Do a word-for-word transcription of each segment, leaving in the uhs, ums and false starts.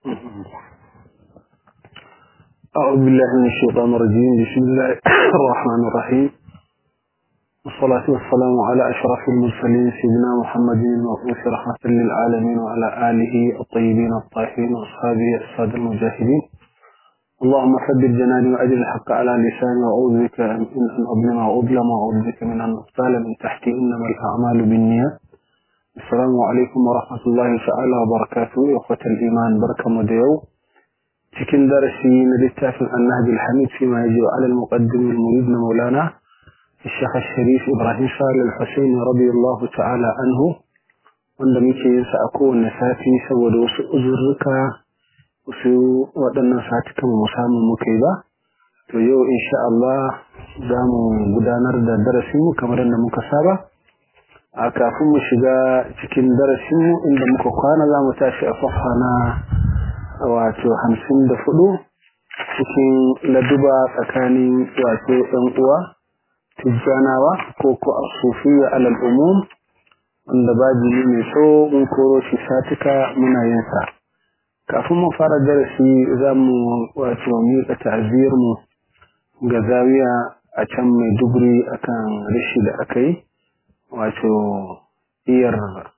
أعوذ بالله من الشيطان الرجيم. بسم الله الرحمن الرحيم، والصلاة والسلام على أشرف المرسلين سيدنا محمد المبعوث رحمة للعالمين وعلى آله الطيبين الطاهرين وأصحابه السادة المجاهدين. اللهم ثبت جناني وأجل الحق على لساني، وأعوذ بك أن أظلم وأظلم، وأعوذ بك من أن أغتال من تحتي، إنما الأعمال بالنيات. السلام عليكم ورحمة الله تعالى وبركاته. إخوة الإيمان، بركة مديو cikin darasi na littafin An-Nahj al-Hamid fi ma yaji ala al-muqaddim al-murid Maulana Sheikh Al-Sharif Ibrahim Salih Al-Husaini radiyallahu ta'ala anhu, wanda muke yin sa a kowanne sati saboda wasu uzurruka wasu waɗannan satukan mu samu muka yi ba. To yau insha Allah za mu gudanar da darasin mu kamar yadda muka saba. A kafin mu shiga cikin darasin mu inda muka kwana, za mu tashi a safha na wato hamsin da hudu cikin laduba tsakanin wato ɗan uwa tijjanawa ko ko asufiya alal umum, wanda baji ne mai so mun koro shi satika muna yin sa. Kafin mu fara darasi za mu wato miƙa ta'aziyar mu ga zawiya a can Maiduguri akan rashi da aka yi, wato iyar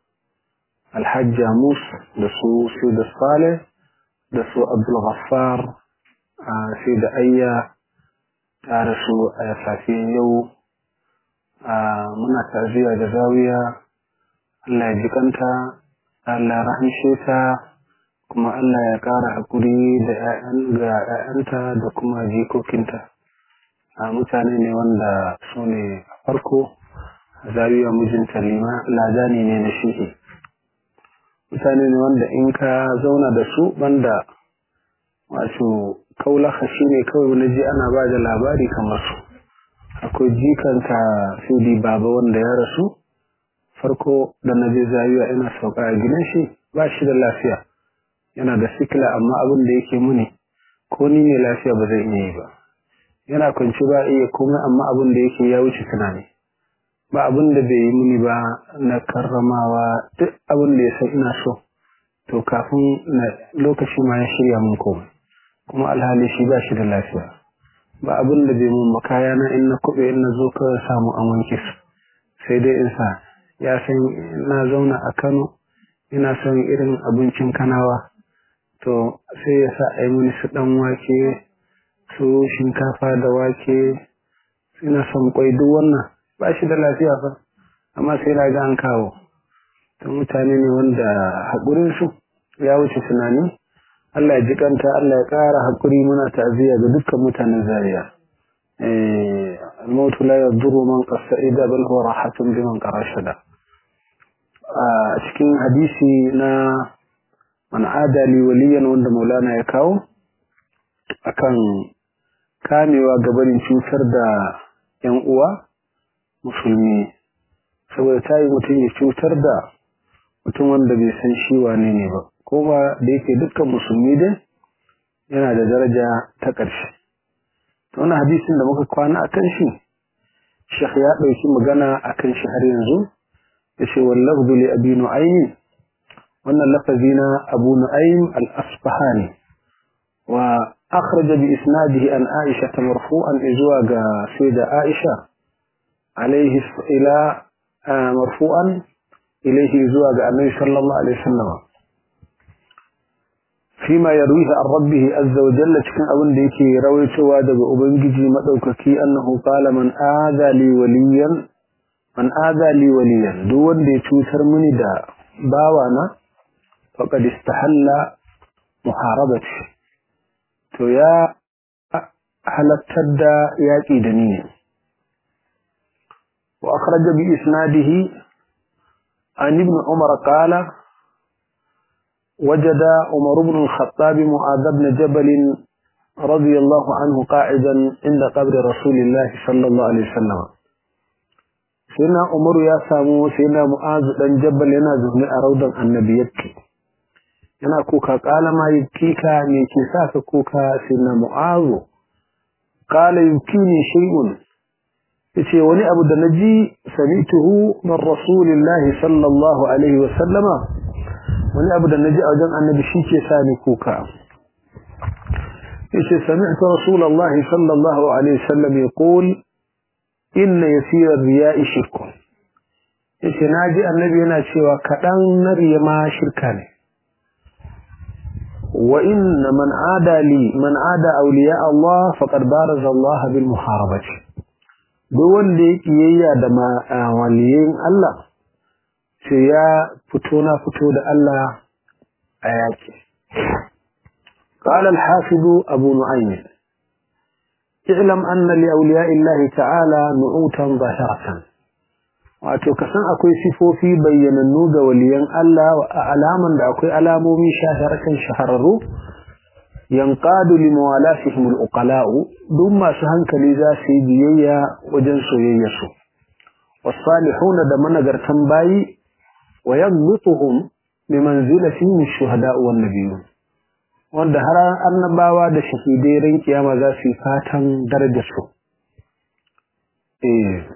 Alhaji Mus da su su da Saleh da su Abdul Ghaffar sai da Ayya ta rasu a safiyar yau. Muna ta'aziyya da zawiya, Allah ya jikanta, Allah ya rahmishe ta, kuma Allah ya ƙara haƙuri da ƴaƴan ga ƴaƴanta da kuma jikokinta. Mutane ne wanda su ne farko zawiya, mijinta lima ladani ne na shi'i. Mutane ne wanda in ka zauna da su banda wato kaulaha shi ne kawai wani ji ana ba da labari kamar su. Akwai jikanta Sidi Baba wanda ya rasu farko da na je zawiya ina sauka a gidan shi, ba shi da lafiya, yana da sikila, amma abin da yake muni ko ni ne lafiya ba zai iya yi ba. Yana kwanci ba iya komai, amma abin da yake ya wuce tunani. Ba abin da bai yi muni ba na karramawa, duk abin da ya san ina so to kafin na lokaci ma ya shirya mun komai, kuma alhali shi ba shi da lafiya. Ba abin da bai mun makaya na in na kube in na zo ka samu an wanke su, sai dai in sa ya san na zauna a Kano ina son irin abincin Kanawa, to sai ya sa ai muni su dan wake, su shinkafa da wake, ina son kwai, duk wannan ba shi da lafiya fa, amma sai na ga an kawo. To mutane ne wanda haƙurinsu ya wuce tunani. Allah ya jikanta, Allah ya ƙara haƙuri. Muna ta'aziyya ga dukkan mutanen Zaria. Eh, al-mautu la yadurru man qasida bal huwa rahatun biman qarashada. A cikin hadisi na man adali waliyan wanda Maulana ya kawo akan kamewa gabanin cutar da ƴan uwa musulmi, saboda ta yi mutum ya cutar da mutum wanda bai san shi wane ne ba, ko ba da yake dukkan musulmi dai yana da daraja ta ƙarshe. To wannan hadisin da muka kwana a kan shi, Sheikh ya ɗauki magana a kan shi har yanzu, ya ce wallafzu li abi nu'aym, wannan lafazi na abu nu'aym al-asfahani, wa akhraja bi isnadihi an aisha marfu'an zuwa ga sayyida aisha عليه إلى مرفوعا إليه زواج النبي صلى الله عليه وسلم فيما يرويه عن ربه عز وجل، كان أبن ديكي رويت وادب أبنجي مدوككي أنه قال من آذى لي وليا من آذى لي وليا دون دي توتر مني دا باوانا فقد استحل محاربتي. تو يا حلتد ياكي دنيا. وأخرج بإسناده عن ابن عمر قال وجد عمر بن الخطاب معاذ بن جبل رضي الله عنه قاعدا عند قبر رسول الله صلى الله عليه وسلم. سيدنا عمر يا سامو سيدنا معاذ بن جبل ينازل أروضا النبي يبكي yana kuka, قال ما يبكيك من كساك كوكا سيدنا معاذ قال يبكيني شيء، yace wani abu da naji samituhu min rasulillahi sallallahu alaihi wasallama wani abu da naji a wajen annabi shi ke sa ni kuka yace sami'tu rasulullahi sallallahu alaihi wasallam yaqul inna yasira riya'i shirkun yace naji annabi yana cewa kadan na riya ma shirka ne wa inna man ada li man ada awliya Allah faqad baraza Allah bil muharabati duk wanda yake yayya da waliyin Allah sai ya fito na fito da Allah a yaki قال الحافظ أبو نعيم اعلم أن لأولياء الله تعالى نعوتا ظاهرة وأتوكسن أكوي سفو في بين النوغ وليان الله وأعلاما أكوي ألامومي شاهرة شهررو ينقاد لموالاتهم الأقلاء دم سهنك لذا سيديي وجنسو ييسو والصالحون دمنا قرتن باي ويضبطهم بمنزلتهم الشهداء والنبيون wanda har annabawa da shahidai ran kiyama za su fatan darajar su eh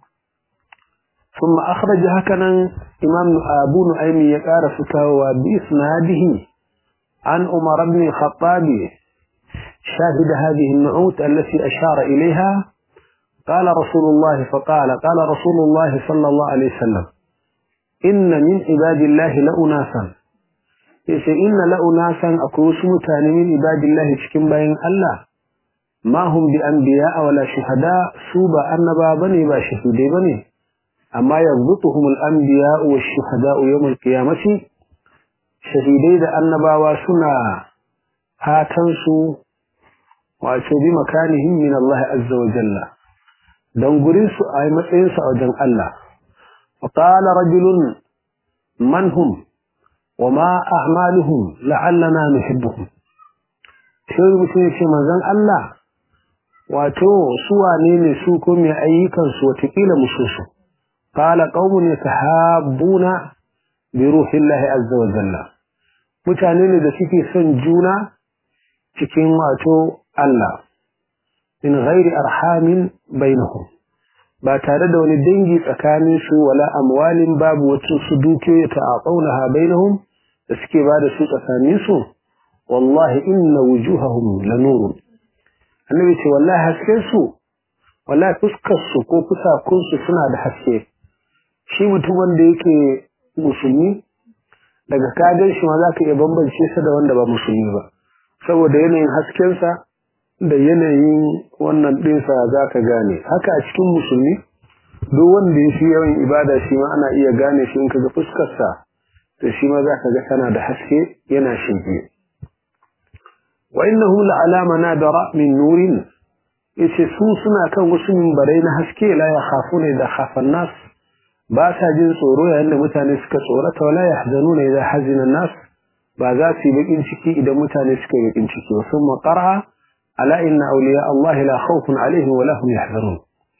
kuma akhraja hakanan imam abu nu'aym ya ƙara fitawa bi isnadihi an umar ibn khattab شاهد هذه النعوت التي أشار إليها قال رسول الله فقال قال رسول الله صلى الله عليه وسلم إن من عباد الله لأناسا yace inna la'unasan akwai wasu mutane min ibadillahi cikin bayin Allah ma hum bi anbiya wala shuhada su ba annaba bane ba shahidai bane amma yazbutuhumul anbiya wash shuhada yawm al-qiyamati shahidai da annabawa suna fatan su wato bi makanihim min Allah azza wa jalla dan gurin su ai matsayin su a wajen Allah fa qala rajulun man hum وما أعمالهم لعلنا نحبهم sai mutum ya ce manzon Allah wato su wane ne su ko me ayyukan su watakila musu su qala qaumun yatahabbuna bi ruhillahi azza wa jalla mutane ne da suke son juna cikin wato Allah in ghairi arhamin bainahum ba tare da wani dangi tsakanin su wala amwalin babu wacce su dukiyoyi ta aqaunaha bainahum da suke ba da su tsakanin su wallahi inna wujuhahum lanurun annabi ce wallahi hasken su wallahi fuskar su ko fusakun su suna da haske shi mutum wanda yake musulmi daga kadan shi ma zaka iya bambance sa da wanda ba musulmi ba saboda yanayin hasken sa da yanayin wannan dinsa zaka gane haka a cikin musulmi duk wanda yake yawan ibada shi ma ana iya gane shi in kaga fuskar sa to shi ma zaka ga tana da haske yana shige wa innahu la'ala manadara min nurin yace su suna kan wasu minbarai na haske la yakhafuna idha khafa an-nas ba sa jin tsoro yayin da mutane suka tsorata wala yahzanuna idha hazina an-nas ba za su yi bakin ciki idan mutane suka yi bakin ciki wasu maqara ala inna awliya Allah la khawfun alaihim wa lahum yahzanun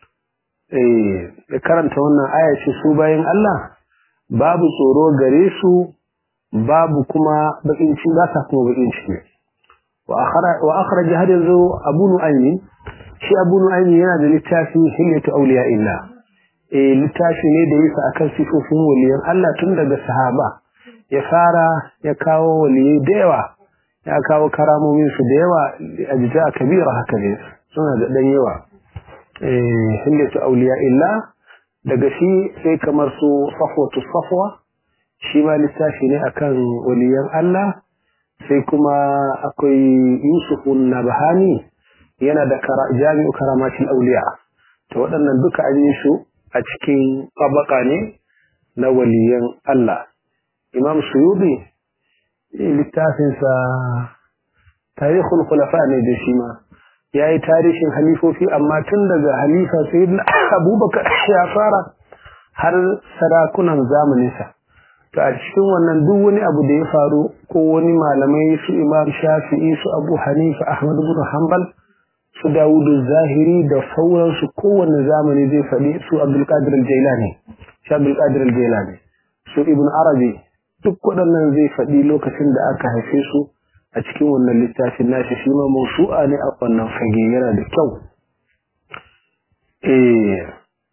eh karanta wannan aya ce su bayan Allah babu tsoro gare su babu kuma bakin ciki ba sa kuma bakin ciki wa akhra wa akhraj hadithu Abu Nu'aym shi Abu Nu'aym yana da littafi hilyatu awliya illah eh littafi ne da yasa akan sifofin waliyan Allah tun daga sahaba ya fara ya kawo waliyai da yawa ya kawo karamomin su da yawa ajza kabira haka ne suna da dan yawa eh hilyatu awliya illah daga shi sai kamar su safwatu safwa shi ma littafi ne akan waliyan Allah sai kuma akwai Yusuf an-Nabhani yana da jami'u karamatul awliya to waɗannan duka an yi su a cikin tabaka ne na waliyan Allah Imam Suyuti littafin sa Tarikhul Khulafa ne da shi ma yayi tarihin halifofi amma tun daga halifa sayyidina Abubakar ya fara har sarakunan zamanin sa to a cikin wannan duk wani abu da ya faru ko wani malamai su Imam Shafi'i su Abu Hanifa Ahmad ibn Hanbal su Dawud Zahiri da sauransu kowanne zamani zai faɗi su Abdul Qadir al-Jailani shi Abdul Qadir al-Jailani su Ibn Arabi duk waɗannan zai faɗi lokacin da aka haife su a cikin wannan littafin nashi shi ma mawsu'a ne a wannan fage yana da kyau eh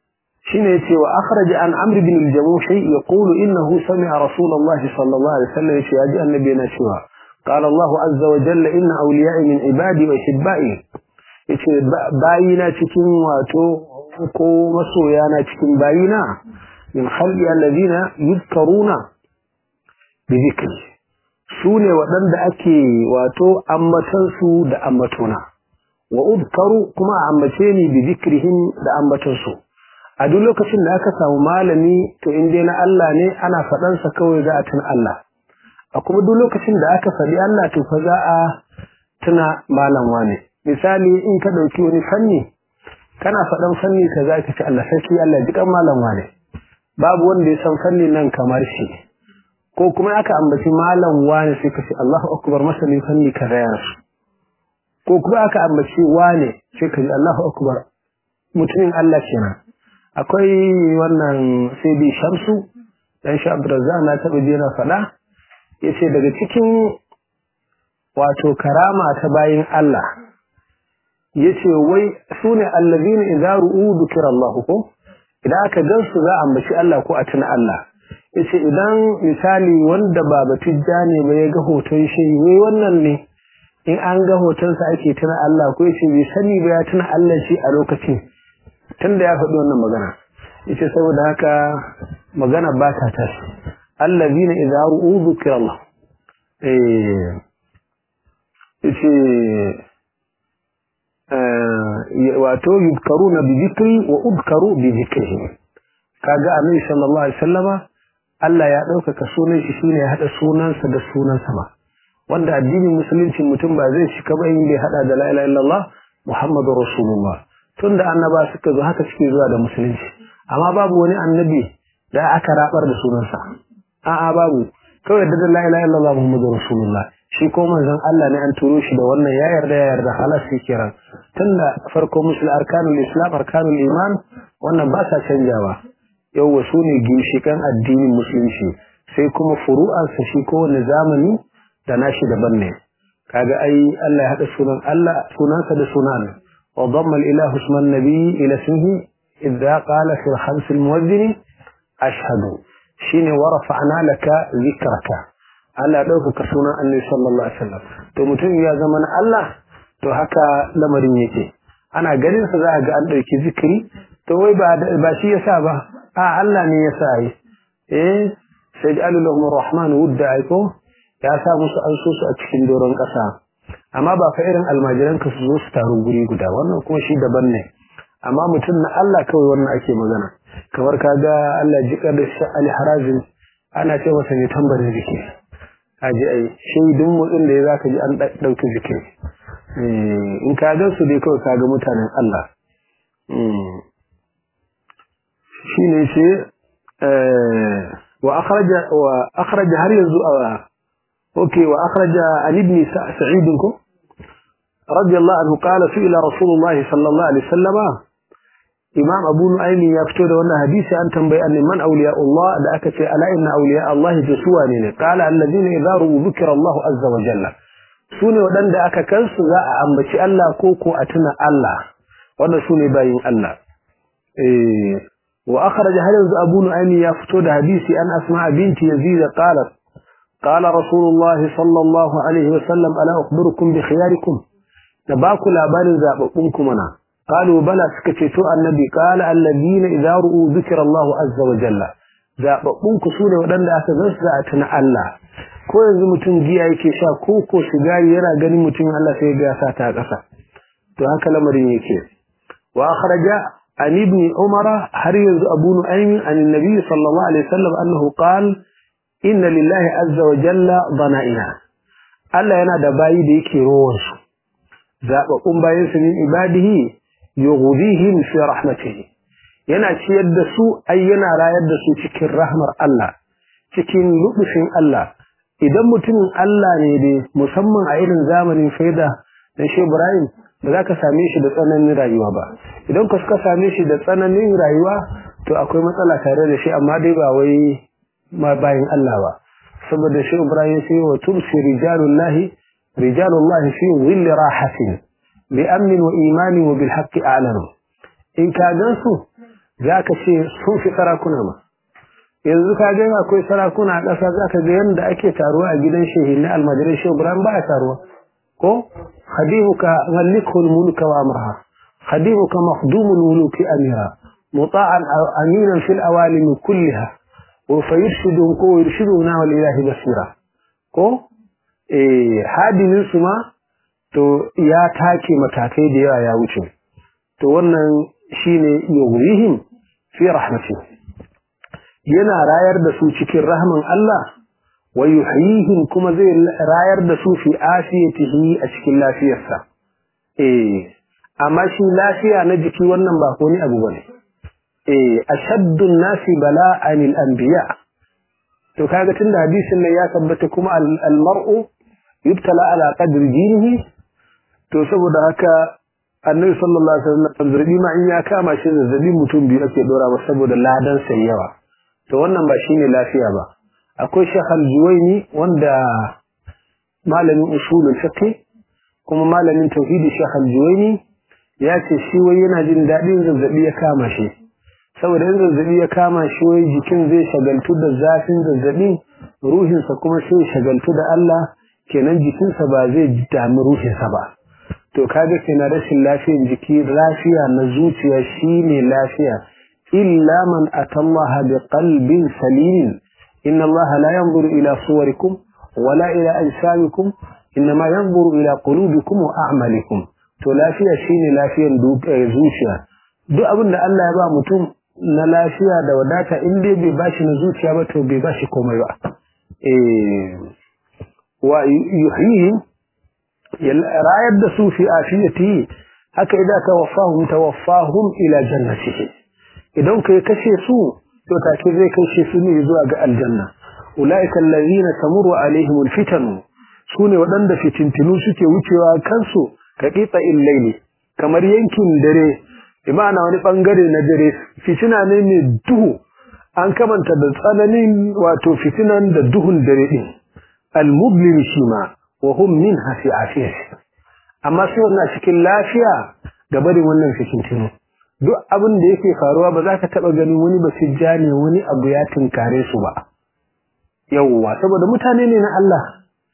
shine yace wa akhraj an amr ibn al-jamuhi yaqulu innahu sami'a rasulullah sallallahu alaihi wasallam yace yaji annabi yana cewa qala Allah azza wa jalla inna awliya'i min ibadi wa hibba'i yace bayina cikin wato ko masoyana cikin bayina min khalqi alladhina yuzkaruna bi dhikri sune wadanda ake wato ammatan su da ammatona wa udkaru kuma ammace ni bi dhikrihim da ammatan su a duk lokacin da aka samu malami to in dai na Allah ne ana fadan sa kawai za a tuna Allah a kuma duk lokacin da aka fadi Allah to fa za a tuna malam wane misali in ka dauki wani fanni kana fadan fanni kaza ka ce Allah sai Allah dukan malam wane babu wanda ya san fanni nan kamar shi ko kuma aka ambaci malam wane sai ka ce Allahu akbar masalin fanni kaza ya ko kuma aka ambaci wane sai ka ce Allahu akbar mutumin Allah kenan akwai wannan sai bi Shamsu dan Sha Abdurrazzaq na taba jira fada yace daga cikin wato karama ta bayin Allah yace wai sune allazina idza ru'u dhikra Allah ko idan aka gansu za a ambaci Allah ko a tuna Allah yace idan misali wanda ba batijja ne ba ya ga hoton shi wai wannan ne in an ga hoton sa ake tuna Allah ko yace bai sani ba ya tuna Allah shi a lokacin tunda ya faɗi wannan magana yace saboda haka magana ba ta tashi allazina idza ru'u dhikra Allah eh yace wato yuzkaruna bi dhikri wa udkaru bi dhikrihi kaga annabi sallallahu alaihi wasallama Allah ya dauka sunan shi shine ya hada sunansa da sunan sama wanda addinin musulunci mutum ba zai shika ba in bai hada da la ilaha illallah muhammadur rasulullah tunda annaba suka zo haka suke zuwa da musulunci amma babu wani annabi da aka rabar da sunansa a'a babu kawai da la ilaha illallah muhammadur rasulullah shi ko manzon Allah ne an turo shi da wannan ya yarda ya yarda halas shi kiran tunda farko musul arkanul islam arkanul iman wannan ba sa canjawa yau wasu ne ginshikan addinin musulunci sai kuma furu'an sa shi ko wani zamani da nashi daban ne kaga ai Allah ya hada sunan Allah sunansa da sunan wa damma al-ilahu isma an-nabi ila ismihi idza qala fi khams al-muwazzin ashhadu shine wa rafa'na laka dhikraka Allah ya dauka sunan Annabi sallallahu alaihi wasallam to mutum ya zama na Allah to haka lamarin yake ana ganin sa za a ga an dauki zikiri to wai ba ba shi yasa ba a Allah ne yasa yi eh saj'alu lahum arrahman wudda aiko ya sa musu an so su a cikin doron kasa amma ba fa irin almajiran ka su zo su taru guri guda wannan kuma shi daban ne amma mutum na Allah kawai wannan ake magana kamar kaga Allah jika da shi al-harazim ana ce masa ne tambarin zikiri aji ai shaidun mutun da zaka ji an dauki zikiri in ka ga su dai kawai ka ga mutanen Allah shine ce wa akhraja wa akhraja har yanzu okay wa akhraja an ibn sa'id ko radiyallahu anhu qala su'ila rasulullah sallallahu alaihi wasallam imam abu nu'aym ya fito da wannan hadisi an tambayi annabi man awliya'ullah da aka ce ala inna awliya'allahi jasuwa ne qala alladhina idza ru'u dhikra Allah azza wa jalla sune wadanda aka kansu za a ambaci Allah ko ko a tuna Allah wannan sune bayin Allah eh wa akhraj hadith abu nu'aym ya fito da hadisi an asma binti yazid qalat qala rasulullah sallallahu alaihi wasallam ala ukhbirukum bi khiyarikum da ba ku labarin zababbun ku mana قالوا بلى سكتتو النبي قال الذين إذا رؤوا ذكر الله عز وجل zababbun ku sune wadanda aka zanta a tuna Allah ko yanzu mutum giya yake sha ko ko sigari yana ganin mutum Allah sai ya sa ta kasa to haka lamarin yake wa akhraja an ibn umar har yanzu abu nu'aym an annabi sallallahu alaihi wasallam annahu qala inna lillahi azza wa jalla dhana'ina Allah yana da bayi da yake rowar su zababbun bayin su min ibadihi yughudihim fi rahmatihi yana ciyar da su ai yana rayar da su cikin rahmar Allah cikin lubushin Allah idan mutumin Allah ne dai musamman a irin zamanin faida da Sheikh Ibrahim ba za ka same shi da tsananin rayuwa ba idan ka suka same shi da tsananin rayuwa to akwai matsala tare da shi amma dai ba wai ma bayin Allah ba saboda Sheikh Ibrahim sai wa tumsi rijalullahi rijalullahi fi dhilli rahatin bi amnin wa imani wa bil haqqi a'lanu in ka gansu zaka ce sun fi sarakuna ma yanzu ka ga akwai sarakuna a ƙasa zaka ga yanda ake taruwa a gidan shehi na almajirai shehu Ibrahim ba a taruwa ko khadimuka malikul mulka wa amraha khadimuka makhdumul muluki amira muta'an aminan fil awalim kullaha wa fayirshidu ko yirshiduna wal ilahi basira ko eh hadimin su ma to ya take matakai da yawa ya wuce to wannan shine yughihim fi rahmatihi yana rayar da su cikin rahman Allah wa yuhyihim kuma zai rayar da su fi afiyatihi a cikin lafiyarsa eh amma shi lafiya na jiki wannan ba ko ni abu bane eh ashaddu an-nasi bala'an al-anbiya to kaga tunda hadisin nan ya tabbata kuma al-mar'u yubtala ala qadri dinihi to saboda haka annabi sallallahu alaihi wasallam zazzabi ma in ya kama shi zazzabi mutum biyu ake dora ba saboda ladan sai yawa to wannan ba shine lafiya ba akwai Sheikh Al-Juwayni wanda malamin usulul fiqh kuma malamin tauhidi Sheikh Al-Juwayni ya ce shi wai yana jin dadin zazzabi ya kama shi saboda in zazzabi ya kama shi wai jikin zai shagaltu da zafin zazzabi ruhinsa kuma sai shagaltu da Allah kenan jikinsa ba zai dami ruhinsa ba to kaga kenan rashin lafiyar jiki lafiya na zuciya shine lafiya illa man atallaha biqalbin salim inna allaha la yanzuru ila suwarikum wala ila ajsamikum inma yanzuru ila qulubikum wa a'malikum to lafiya shine lafiyar zuciya duk abin da Allah ya ba mutum na lafiya da wadata in dai bai bashi na zuciya ba to bai bashi komai ba eh wa yuhyi rayar da su fi afiyati haka idan tawaffahum tawaffahum ila jannatihi idan kai kashe su to take zai kashe su ne zuwa ga aljanna ulaika allazina tamuru alaihim alfitan sune wadanda fitintinu suke wucewa kansu ka qita illaili kamar yankin dare imana wani bangare na dare fitina ne mai duhu an kamanta da tsananin wato fitinan da duhun dare din almublim shima wa hum minha fi afiyah amma sai wannan cikin lafiya ga barin wannan fitintinu duk abin da yake faruwa ba za ka taba ganin wani ba sijjane wani abu ya tinkare su ba yawwa saboda mutane ne na Allah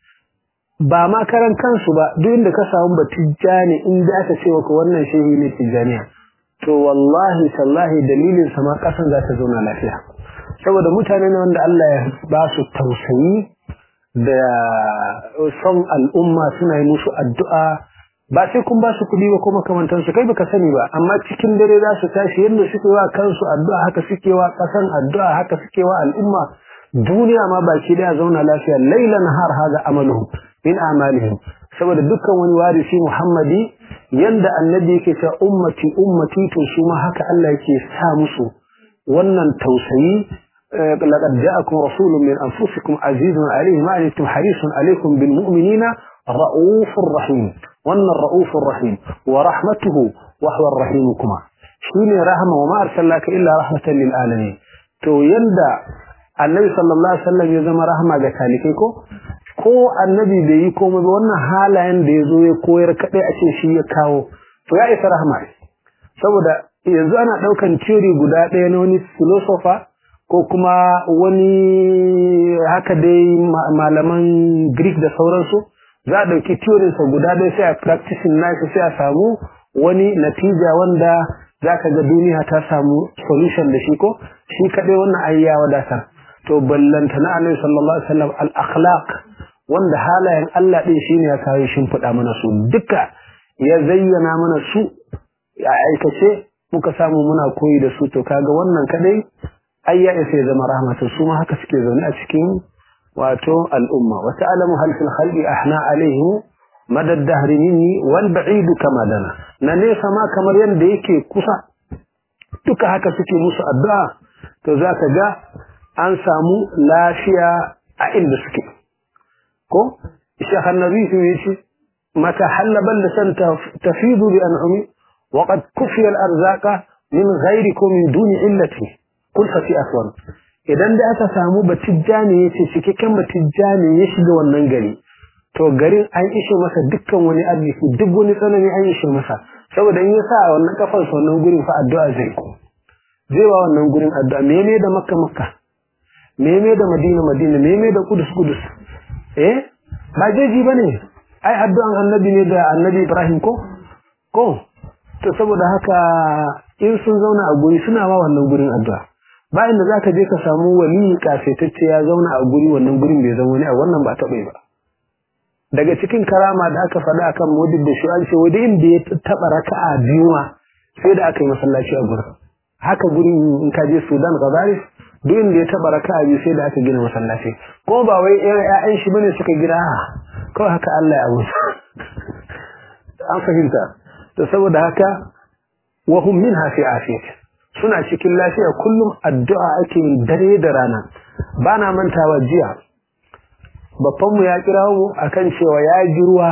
ba ma karan kansu ba duk inda ka samu ba tijjane inda aka ce wa wannan shehi ne tijjaniya to wallahi sallahi dalilin sa ma kasan za ta zauna lafiya saboda mutane ne wanda Allah ya ba su tausayi da son al'umma suna yi musu addu'a ba sai kun ba su kuɗi ba kuma kamantan su kai baka sani ba amma cikin dare za su tashi yadda suke wa kansu addu'a haka suke wa kasan addu'a haka suke wa al'umma duniya ma baki daya zauna lafiya lailan har haza amaluhum min amalihim saboda dukkan wani warisi Muhammadi yanda annabi yake cewa ummati ummati to su ma haka Allah yake sa musu wannan tausayi laqad ja'akum rasulun min anfusikum azizun alayhi ma antum harisun alaykum bil mu'minina ra'ufur rahim wannan ra'ufur rahim wa rahmatuhu wa huwa ar-rahim kuma shine rahma wa ma arsalnaka illa rahmatan lil alamin to yanda annabi sallallahu alaihi wasallam ya zama rahma ga talikai ko ko annabi bai yi komai ba wannan halayen da yazo ya koyar kadai a ce shi ya kawo to ya isa rahma saboda yanzu ana daukan theory guda daya na wani philosopher ko kuma wani haka dai malaman Greek da sauransu za a dauki theory sa guda daya sai a practicing nashi sai a samu wani natija wanda zaka ga duniya ta samu solution da shi ko shi kadai wannan ayya wadatar to ballanta na Annabi sallallahu alaihi wasallam al-akhlaq wanda halayen Allah din shine ya kawo shimfida mana su duka ya zayyana mana su ya aikace muka samu muna koyi da su to kaga wannan kadai ayya sai zama rahmatu su ma haka suke zaune a cikin wato al'umma wa ta'lamu hal fil khalqi ahna alaihi madad dahri minni wal ba'id kama dana na ne sama kamar yanda yake kusa duka haka suke musu addu'a to zaka ga an samu lafiya a inda suke ko Sheikh An-Nabi yace mata halabal lisan tafidu bi an'ami wa qad kufiya al-arzaqa min ghayrikum min duni illati kul fa fi aswan idan da aka samu batijjani yace cikakken batijjani ya shiga wannan gari to garin an ishe masa dukkan wani arziki duk wani tsanani an ishe masa saboda in yasa wannan kafar sa wannan gurin fa addu'a zai zai wa wannan gurin addu'a meme da makka makka meme da madina madina meme da kudus kudus eh ba jeji bane ai addu'an annabi ne da annabi Ibrahim ko ko to saboda haka in sun zauna a guri suna wa wannan gurin addu'a bayan da zaka je ka samu wali kafetacce ya zauna a guri wannan gurin bai zama ne a wannan ba taɓa ba daga cikin karama da aka faɗa akan modib da shi an ce wani inda ya taɓa raka'a biyu ma sai da aka yi masallaci a gurin haka gurin in ka je Sudan Gabaris duk inda ya taɓa raka'a biyu sai da aka gina masallaci ko ba wai ƴaƴan shi bane suka gina kawai haka Allah ya abu an fahimta to saboda haka wa hum minha fi afiyat suna cikin lafiya kullum addu'a ake yin dare da rana bana mantawa jiya babban mu ya kira mu akan cewa ya ji ruwa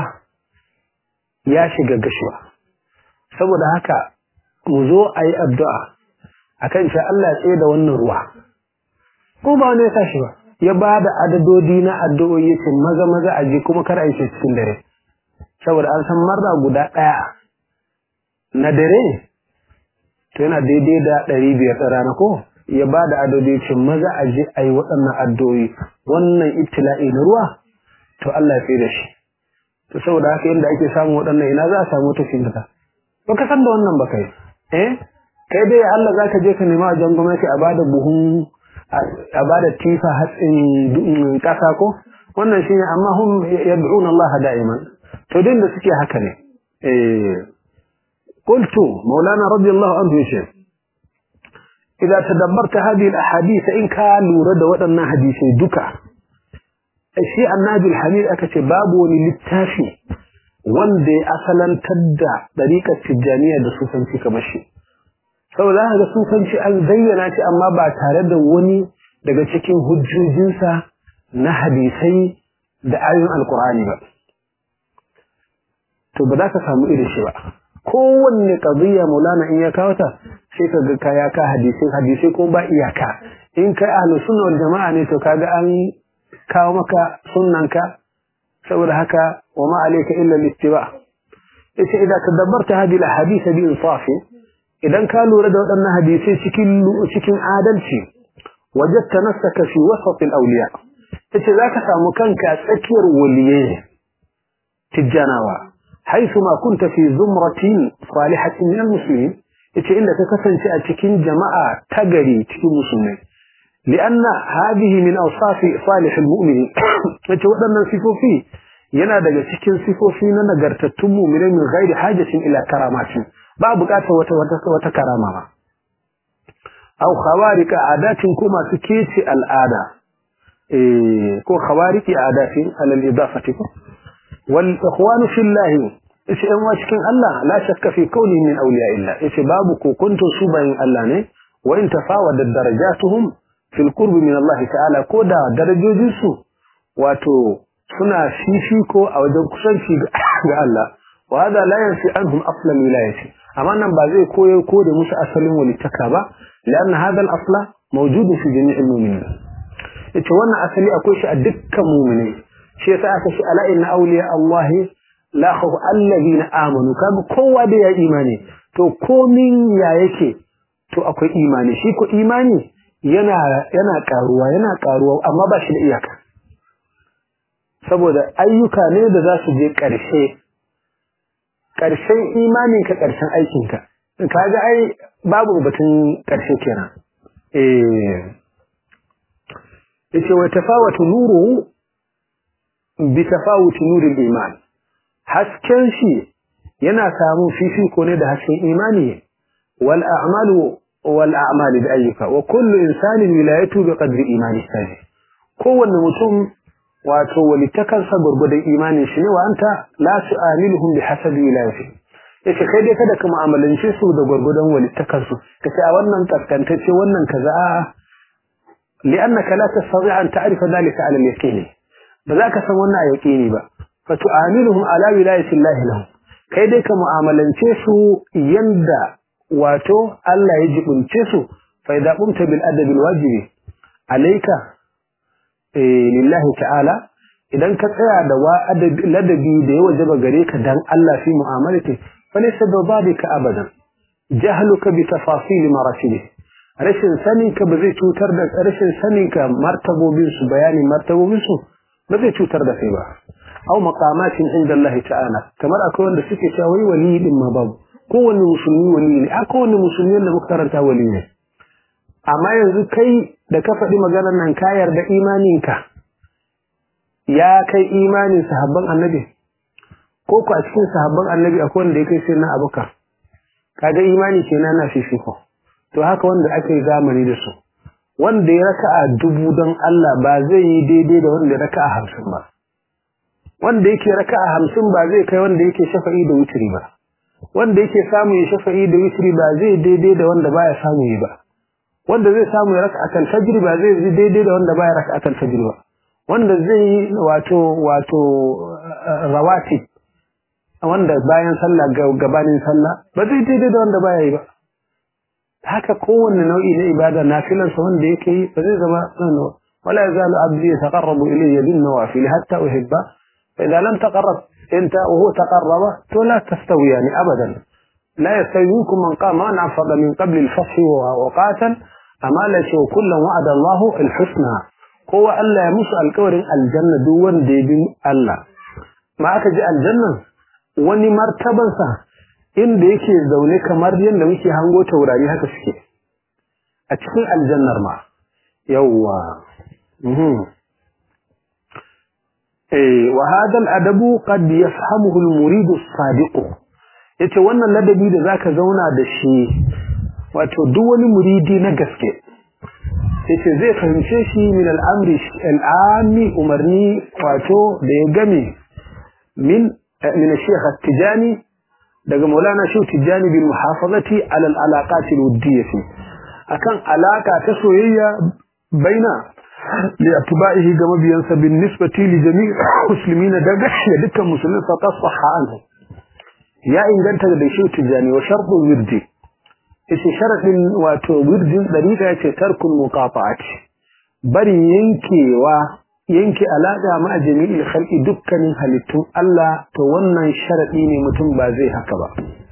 ya shiga gashuwa saboda haka mu zo ayi addu'a akan cewa Allah ya tsaye da wannan ruwa ko ba wani ya tashi ba ya bada adadodi na addu'o'i yace maza maza aje kuma kar a yi cikin dare saboda an san marra guda daya na dare to yana daidai da ɗari biyar da rana ko ya ba da adadi ce maza a je a yi waɗannan addu'o'i wannan ibtila'i na ruwa to Allah ya fi da shi to saboda haka inda ake samu waɗannan ina za a samu ta fi da ba ka san da wannan ba kai eh kai dai Allah za ka je ka nema a jan gwamnati a ba da buhun a ba da tifa hatsin ƙasa ko wannan shi ne amma hum yad'una Allah da'iman to din da suke haka ne eh قلت مولانا رضي الله عنه يشير إذا تدبرت هذه الأحاديث إن كان لورد ودنا حديثي دكا الشيء النادي الحميد أكتب بابه للتافي وندي أصلا تدع طريقة التجانية دسوسا في كمشي sau za ga sufanci an zayyana shi amma ba tare da wani daga cikin hujjojinsa na hadisai da ayoyin alkur'ani ba to ba za ka samu irin shi ba kowanne qadiyya Maulana in ya kawo ta sai ka ga kaya ka hadisi hadisi ko ba iyaka in kai ahlus sunna wal jamaa ne to kaga an kawo maka sunnanka saboda haka wa ma alayka illa al-ittiba yace idan ka dabbarta hadhihi al-ahadith bi insafi idan ka lura da wadannan hadisi cikin cikin adalci wajadta nafsaka fi wasat al-awliya yace zaka samu kanka tsakiyar waliyai tijanawa حيث ما كنت في زمرة صالحة من المسلمين إيش إلا تكسنش أتكين جماعة تجري تكين مسلمين لأن هذه من أوصاف صالح المؤمنين إيش ودنا نصفه فيه ينادى تكين صفه فينا نقرت التمو من من غير حاجة إلى كرامات بعض كاتة وتكرامة أو خوارق عادات كما تكيت الآداء إيه كو خوارق عادات على الإضافة والإخوان في الله إيش أمواشكين الله لا شك في كونه من أولياء الله إيش بابك كنت صبعين الله نه وإن تفاوضت درجاتهم في القرب من الله تعالى كودا درجو جسو واتو سنا فيفيكو أو جنكسن في الله وهذا لا ينفي عنهم أصل الولاية أما أنهم بعضي كوي كود موسى أسلم ولتكابا لأن هذا الأصل موجود في جميع المؤمنين إيش وانا أسلي أكوش أدك مؤمنين shi yasa aka ce ala inna awliya Allah la khawf alladhina amanu kaga kowa da ya imani to komin ya yake to akwai imani shi ko imani yana yana karuwa yana karuwa amma ba shi da iyaka saboda ayyuka ne da za su je karshe karshen imanin ka karshen aikin ka kaga ai babu batun karshe kenan eh yace wa tafawatu nuru bitafawuti nuril iman hasken shi yana samu fifiko ne da hasken imani wal a'malu wal a'mal da ayyuka wa kullu insanin wilayatu bi qadri imani sai kowanne mutum wato walitakansa gurgudan imanin shi ne wa anta la su'amiluhum bi hasabi wilayati yace kai dai kada ka mu'amalance su da gurgudan walitakansu kace a wannan kaskantacce wannan kaza li'annaka la tastati' an ta'rifa dhalika 'ala al-yaqin بذاك سمونا يقيني با فتعاملهم على ولاية الله لهم kai dai ka mu'amalance su yanda wato Allah ya jibunce su fa idza qumta bil adab al wajibi alayka eh lillahi ta'ala idan ka tsaya da wa adabi ladabi da ya wajaba gare ka dan Allah fi mu'amalati fa laysa babika abadan jahluka bi tafasil maratibih rashin sanin ka ba zai cutar da rashin sanin ka martabobin su bayani martabobin su ba zai cutar da kai ba aw maqamatin inda Allah ta'ala kamar akwai wanda suke cewa wai wali din ma babu kowanne musulmi wali ne akwai wanda musulmi da muka karanta wali ne amma yanzu kai da ka faɗi maganar nan ka yarda imaninka ya kai imanin sahabban annabi ko ku a cikin sahabban annabi akwai wanda ya kai sai na Abubakar kaga imani kenan na fifiko to haka wanda aka yi zamani da su wanda ya raka'a dubu don Allah ba zai yi daidai da wanda ya raka'a hamsin ba wanda yake raka'a hamsin ba zai kai wanda yake shafa'i da witri ba wanda yake samu ya shafa'i da witri ba zai daidai da wanda baya samu yi ba wanda zai samu ya raka'atul fajr ba zai yi daidai da wanda baya raka'atul fajr ba wanda zai yi wato wato rawatib wanda bayan sallah gabanin sallah ba zai daidai da wanda baya yi ba haka kowanne nau'i na ibada nafilan sa wanda yake yi ba zai zama sano wala yazalu abdi yataqarrabu ilayya bin nawafil hatta uhibba fa idha lam taqarrab anta wa huwa taqarraba to la tastawiyani abadan la yastawiukum man qama an afada min qabl al-fath wa qatal amma la shaw kullu wa'ada Allah al-husna kowa Allah ya musu alƙawarin aljanna duk wanda ya bi Allah ma aka ji aljanna wani martabansa inda yake zaune kamar yadda muke hango taurari haka suke a cikin aljannar ma yawwa mhm eh wa hada al-adabu qad yafhamuhu al-murid as-sadiq yace wannan ladabi da zaka zauna da shi wato duk wani muridi na gaske yace zai fahimce shi min al-amri al-ami umarni wato da ya game min min al-sheikh at-tijani daga Maulana Shehu Tijani bil muhafazati ala al-alaqat al-wuddiyyah akan alaka ta soyayya baina li atba'ihi ga mabiyansa bin nisbati li jami' muslimin daga dukkan musulmin fa tasahha anhu ya inganta da Shehu Tijani wa shartu wirdi yace sharadin wato wirdin dariqa yace tarkul muqata'ati bari yankewa yanke alaka ma jami'il khalqi dukkanin halittun Allah to wannan sharadi ne mutum ba zai haka ba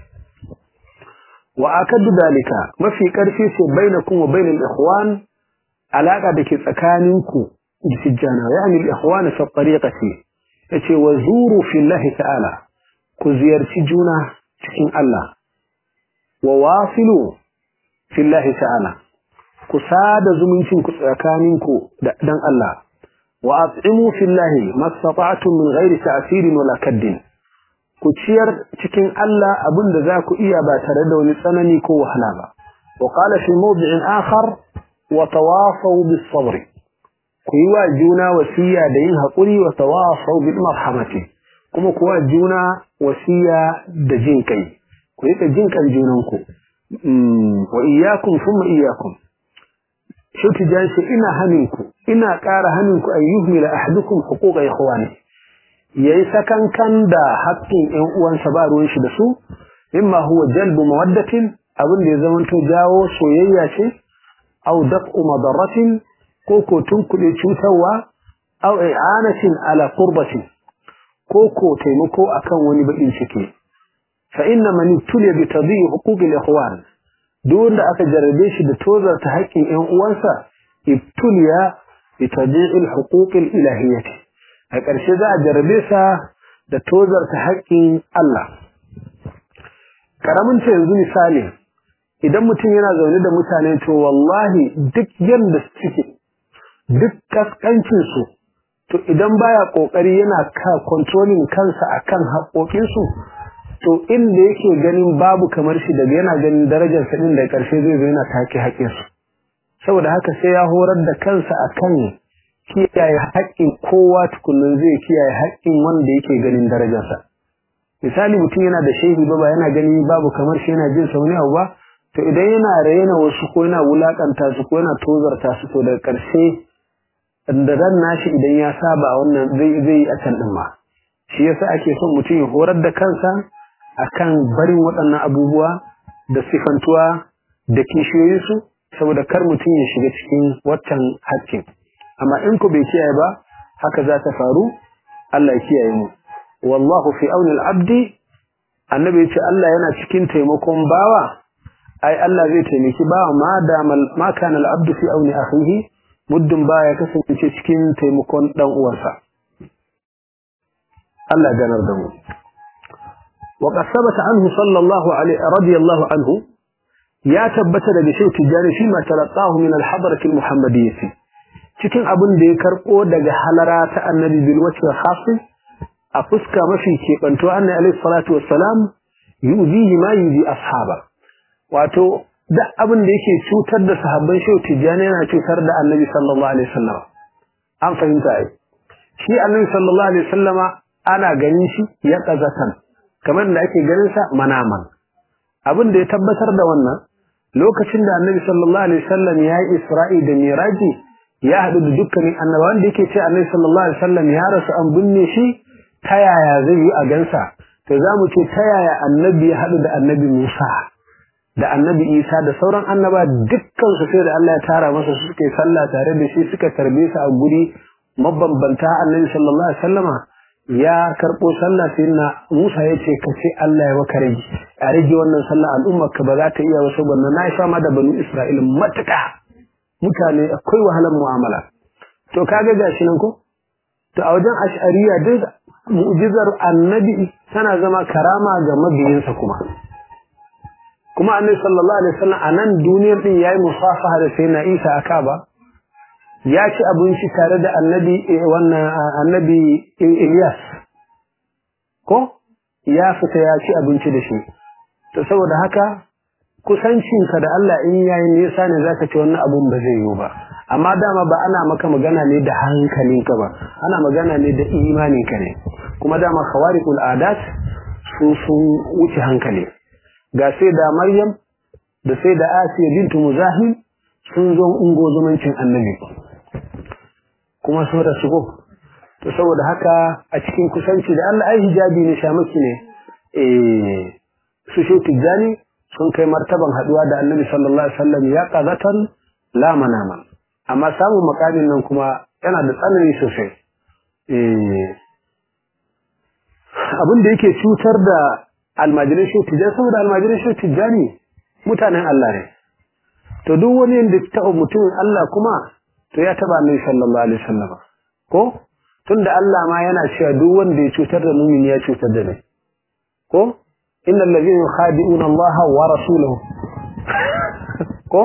wa akadu dalika mafi karfi sai bainakum wa bainal ikhwan alaka dake tsakaninku bijjana yani al ikhwan fi tariqati yace wazuru fillahi ta'ala ku ziyarci juna cikin Allah wa wasilu fillahi ta'ala ku sada zumuncin ku tsakaninku da dan Allah وأطعموا في الله ما استطعتم من غير تأثير ولا كد كتشير تكين ألا أبن ذاك إيابا ترد ولسنني كو وحلابا وقال في موضع آخر وتواصوا بالصبر كيوا جونا وسيا دين هقولي وتواصوا بالمرحمة كما كوا جونا وسيا دجينكي كيوا جينكا جونانكو وإياكم ثم إياكم شو تجانش إنا هننكو ina ƙara hannunku an yuhmila ahadukum huquqa ikhwani yayi sakan kan da haƙƙin ƴan uwansa ba ruwan shi da su imma huwa jalbu mawaddatin abin da ya zamanto jawo soyayya ce aw daf'u madarratin ko ko tunkuɗe cutarwa aw i'anatin ala qurbatin ko ko taimako akan wani bakin ciki fa inna man tuliya bi tadhi'i huquqil ikhwan duk wanda aka jarrabe shi da tozarta haƙƙin ƴan uwansa ibtuliya بتضييع الحقوق الإلهية أكرشي ذا جربيسا da tozarta haƙƙin Allah karamin ce yanzu misali idan mutum yana zaune da mutane to wallahi duk yanda suke duk kaskancin su to idan baya kokari yana ka controlling kansa akan haƙoƙin su to inda yake ganin babu kamar shi daga yana ganin darajar sa din da karshe zai zo yana take haƙƙin su saboda haka sai ya horar da kansa akan kiyaye haƙƙin kowa tukunan zai kiyaye haƙƙin wanda yake ganin darajarsa misali mutum yana da shehi baba yana gani babu kamar shi yana jin sa wani abu ba to idan yana raina wasu ko yana wulakanta su ko yana tozarta su to daga ƙarshe da ran nashi idan ya saba wannan zai zai a can din ma shi yasa ake son mutum ya horar da kansa akan barin waɗannan abubuwa da sifantuwa da kishiyoyinsu saboda kar mutum ya shiga cikin waccan haƙƙin amma in ku bai kiyaye ba haka za ta faru Allah ya kiyaye mu wallahu fi auni al-abdi annabi ya ce Allah yana cikin taimakon bawa ai Allah zai taimaki ba ma da ma kana al-abdu fi auni akhihi muddin ba ya kasance cikin taimakon dan uwarsa Allah ganar da mu wa qasabata anhu sallallahu alaihi radiyallahu anhu ya tabbata daga shi tijani shi ma talaqahu min al-hadrati al-muhammadiyyah cikin abin da ya karbo daga halara ta annabi bil wajhi khassi a fuska mafi kebanto annabi alaihi salatu wassalam yuzihi ma yuzi ashaba wato da abin da yake cutar da sahabban shehu tijani yana cutar da annabi sallallahu alaihi wasallam an fahimta ai shi annabi sallallahu alaihi wasallama ana ganin shi ya kazatan kamar da ake ganin sa manaman abin da ya tabbatar da wannan lokacin da annabi sallallahu alaihi wasallam ya yi isra'i da miraji ya hadu da dukkanin annabawan da yake ce annabi sallallahu alaihi wasallam ya rasu an binne shi ta yaya zai yi a gansa to zamu ce ta yaya annabi ya hadu da annabi Musa da annabi Isa da sauran annaba dukkan su sai da Allah ya tara masa su suke sallah tare da shi suka tarbe su a guri mabambanta annabi sallallahu alaihi wasallama ya karbo sallah sai na Musa yace ka ce Allah ya maka rage a rage wannan sallah al'umma ka ba za ta iya wasu wannan na sha ma da banu Isra'ila matuka mutane akwai wahalar mu'amala to kaga gashi nan ko to a wajen ash'ariya duk mu'jizar annabi tana zama karama ga mabiyinsa kuma kuma annabi sallallahu alaihi wasallam anan duniyar din yayi musafaha da sayyidina Isa akaba ya ci abinci tare da annabi wannan annabi Ilyas ko ya fita ya ci abinci da shi to saboda haka kusancinka da Allah in yayi nisa ne zaka ce wannan abun ba zai yi ba amma dama ba ana maka magana ne da hankalinka ba ana magana ne da imaninka ne kuma dama khawariqul adat su sun wuce hankali ga sai da Maryam da sai da Asiya bintu Muzahim sun zo ungo zumuncin annabi kuma sun rasu ko to saboda haka a cikin kusanci da Allah ai hijabi ne shamaki ne eh su shi tijani sun kai martaban haduwa da annabi sallallahu alaihi wasallam ya qazatan la manama amma samun makamin nan kuma yana da tsanani sosai eh abin da yake cutar da almajirin shi tijani saboda almajirin shi tijani mutanen Allah ne to duk wani da ta mutumin Allah kuma to ya taba annabi sallallahu alaihi wasallam ko tunda Allah ma yana cewa duk wanda ya cutar da mu'mini ya cutar da ni ko innal ladhina yukhadi'una Allah wa rasulahu ko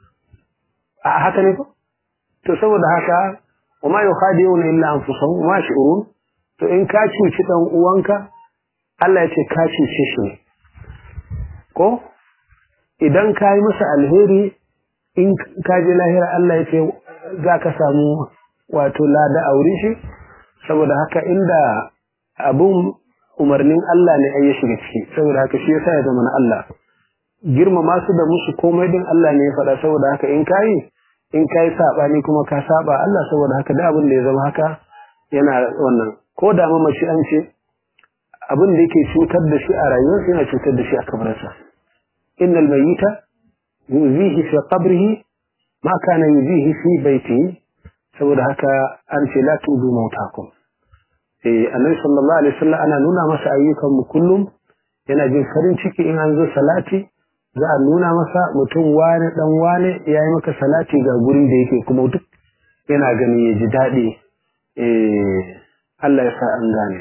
haka ne ko to saboda haka wama yukhadi'una illa anfusahum ma shi'urun to in ka cuci dan uwanka Allah ya ce ka cuce shi ne ko idan ka yi masa alheri in ka je lahira Allah ya ce za ka samu wato lada aure shi saboda haka inda abun umarnin Allah ne ai ya shiga ciki saboda haka shi yasa ya zama na Allah girmama su da musu komai din Allah ne ya faɗa saboda haka in kai in kai sabani kuma ka saba Allah saboda haka da abin da ya zama haka yana wannan ko da mamaci an ce abin da yake cutar da shi a rayuwarsa yana cutar da shi a kabarinsa innal mayyita yuzihi fi qabrihi ma kana yuzihi fi baitihi saboda haka an ce la tudu mautakum eh annabi sallallahu alaihi wasallam ana nuna masa ayyukan mu kullum yana jin farin ciki in an zo salati za a nuna masa mutum wani dan wani yayi maka salati ga gurin da yake kuma duk yana gani ya ji dadi eh Allah ya sa an gane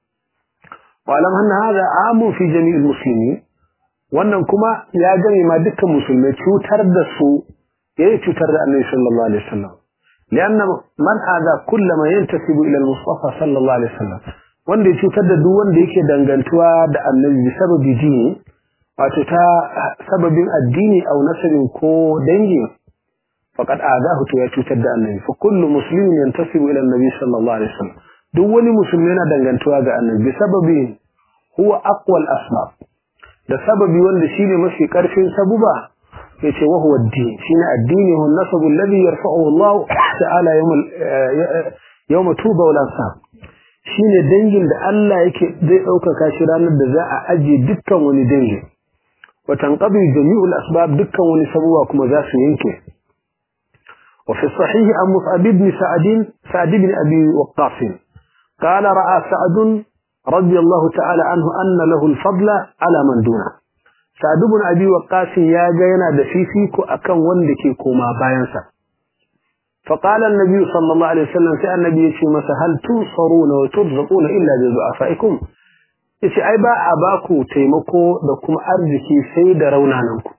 wa alam anna hada amu fi jami'il muslimin wannan kuma ya gane ma dukkan musulmai cutar da su yayi cutar da annabi sallallahu alaihi wasallam لأن من هذا كل ما ينتسب إلى المصطفى صلى الله عليه وسلم wanda ya cutar da duk wanda yake dangantuwa da annabi sababi dini wato ta sababin addini au nasabin ko dangi faqad adahu to ya cutar da annabi fa kullu muslimin yantasibu ila annabi sallallahu alaihi wasallam duk wani musulmi yana dangantuwa ga annabi sababi huwa aqwa al-asbab da sababi wanda shine mafi karfin sabuba yace wa huwa ad-din shine addini huwa an-nasab alladhi yarfa'uhu Allah ta'ala yawm yawm tuba wal ansab shine dangin da Allah yake zai daukaka shi ranar da za a aje dukkan wani dangi wa tanqabi jami'ul asbab dukkan wani sabuwa kuma za su yanke wa fi sahih an mus'ab ibn sa'd sa'd ibn abi waqqas qala ra'a sa'd radiyallahu ta'ala anhu anna lahu al-fadla ala man duna Sa'd ibn Abi Waqqas ya ga yana da fifiko akan wanda ke koma bayan sa fa qala an-nabi sallallahu alaihi wasallam sai annabi ya ce masa hal tusaruna wa turzaquna illa bi du'afaikum yace ai ba a baku taimako da kuma arziki sai da raunanan ku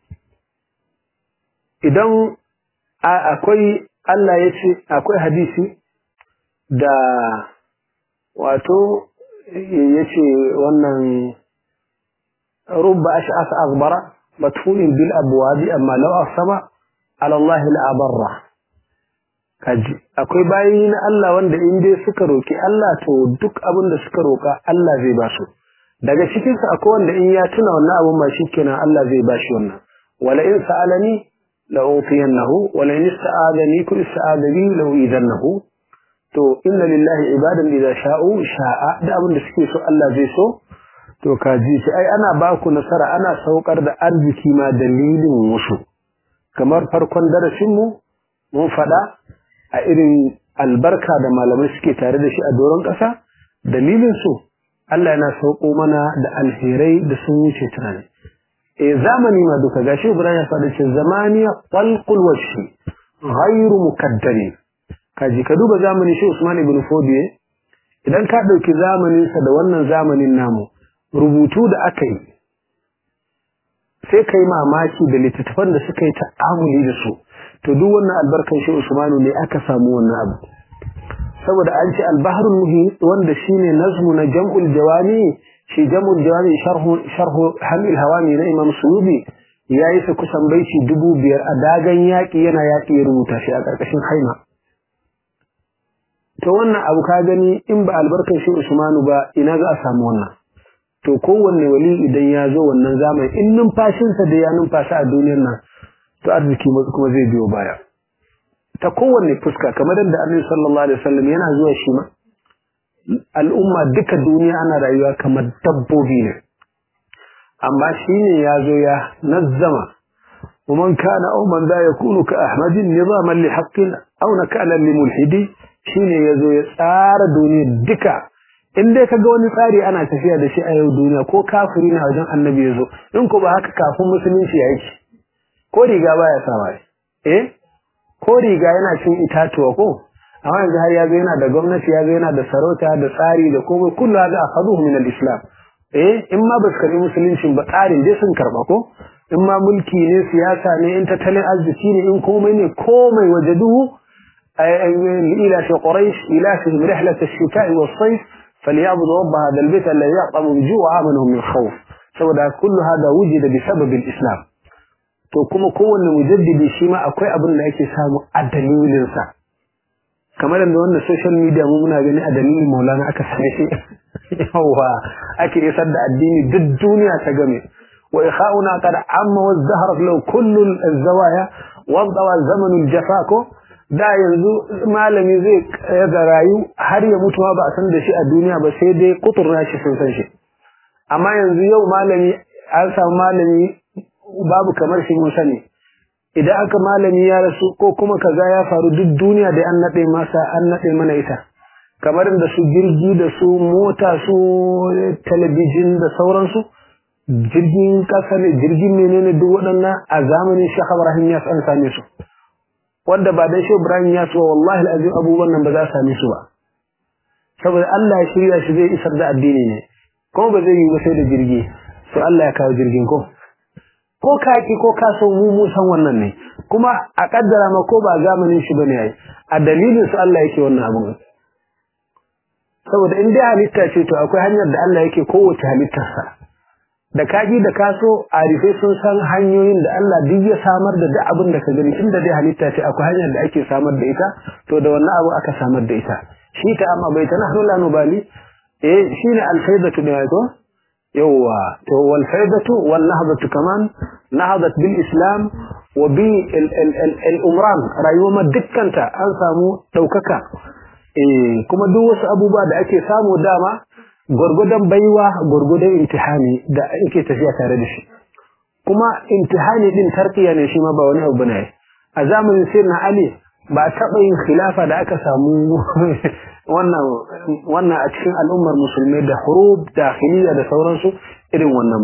idan akwai Allah yace akwai hadisi da wato yace wannan رب أشعث أغبر مدفون بالأبواب أما لو أصب على الله لأبره kaji akwai bayin Allah wanda in dai suka roki Allah to duk abin da suka roka Allah zai ba su daga cikin su akwai wanda in ya tuna wannan abun ma shikenan Allah zai ba shi wannan wala in sa'alani la utiyannahu wala in ista'adani ku ista'adani la uidannahu to inna lillahi ibadan idza sha'u sha'a da abin da suke so Allah zai so to kaji shi ai ana ba ku nasara ana saukar da arziki ma dalilin wasu kamar farkon darasin mu mun fada a irin albarka da malamai suke tare da shi a doron kasa dalilin su Allah yana sauko mana da alherai da sun wuce tunani eh zamani ma duka gashi Ibrahim ya fada ce zamani qalqul wajhi ghayru mukaddari kaji ka duba zamani shi Usman ibn Fodiye idan ka dauki zamanin sa da wannan zamanin namu rubutu da aka yi sai kai mamaki da littattafan da suka yi ta'amuli da su to duk wannan albarkan shi Usmanu ne aka samu wannan abu saboda an ce al-bahrul muhit wanda shine nazmu na jam'ul jawami shi jam'ul jawami sharhu sharhu hamil hawami na Imam Suyuti yayi sa kusan baiti dubu biyar a dagan yaki yana yaki ya rubuta shi a karkashin haima to wannan abu ka gani in ba albarkan shi Usmanu ba ina za a samu wannan to kowanne wali idan ya zo wannan zamani in numfashinsa da ya numfasa a duniyar nan to arziki kuma zai biyo baya ta kowanne fuska kamar da Annabi sallallahu alaihi wasallam yana zuwa shi ma al'umma duka duniya ana rayuwa kamar dabbobi ne amma shine ya zo ya nazzama ومن كان أو من ذا يكون كأحمد نظاما لحق أو نكالا لملحد شين يزو يسار دوني دكا in dai kaga wani tsari ana tafiya da shi a yau duniya ko kafiri ne a wajen annabi yazo in ko ba haka kafin musulunci yake ko riga baya sawa eh ko riga yana cin itatuwa ko amma yanzu har yazo yana da gwamnati yazo yana da sarauta da tsari da komai kullu hada akhadhuhu min al-islam eh in ma ba su karbi musulunci ba tsarin dai sun karba ko in ma mulki ne siyasa ne in tattalin arziki ne in komai ne komai wajaduhu ila shi quraish ila shi rihlat ash-shita'i was-sayf فليعبد رب هذا البيت الذي يعطم الجوع وآمنهم من خوف saboda kullu hada wujida bi sabab al-islam to kuma kowanne mujaddidi shi ma akwai abin da yake samu a dalilin sa kamar da wannan social media mu muna gani a dalilin Maulana aka same shi yawa ake isar da addini duk duniya ta game wa ikhauna qad amma wa zahara law kullu az-zawaya wa dawa zaman al-jafako da yanzu malami zai ga rayu har ya mutu ba a san da shi a duniya ba sai dai kuturna shi sun san shi amma yanzu yau malami an samu malami babu kamar shi mun sani idan aka malami ya rasu ko kuma kaza ya faru duk duniya da an nade masa an nade mana ita kamar da su jirgi da su mota su talabijin da sauransu jirgin kasa ne jirgin menene duk waɗannan a zamanin Sheikh Ibrahim ya san same su wanda ba dan Sheikh Ibrahim ya so wallahi alazim abubuwan nan ba za su same su ba saboda Allah ya shirya shi zai isar da addini ne ko ba zai yi ba sai da jirgi to Allah ya kawo jirgin ko ko kaki ko ka so mu mu san wannan ne kuma a kaddara ma ko ba zamanin shi bane yayi a dalilin su Allah yake wannan abun saboda in dai halitta ce to akwai hanyar da Allah yake kowace halittar sa da kaji da kaso arifai sun san hanyoyin da Allah duk ya samar da duk abin da ka gani inda dai halitta ce akwai hanyar da ake samar da ita to da wannan abu aka samar da ita shi ta amma bai ta nahnu la nubali eh shine al-faidatu ne to yawa to wal faidatu wal nahdatu kaman nahdat bil islam wa bi al umran rayuwa dukkanta an samu daukaka eh kuma duk wasu abubuwa da ake samu dama gurgudan baiwa gurgudan imtihani da yake tafiya tare da shi kuma imtihani din tarqiya ne shi ma ba wani abu bane a zamanin sayyidina ali ba taba yin khilafa da aka samu wannan wannan a cikin al'ummar musulmai da hurub dakhiliya da sauransu irin wannan ba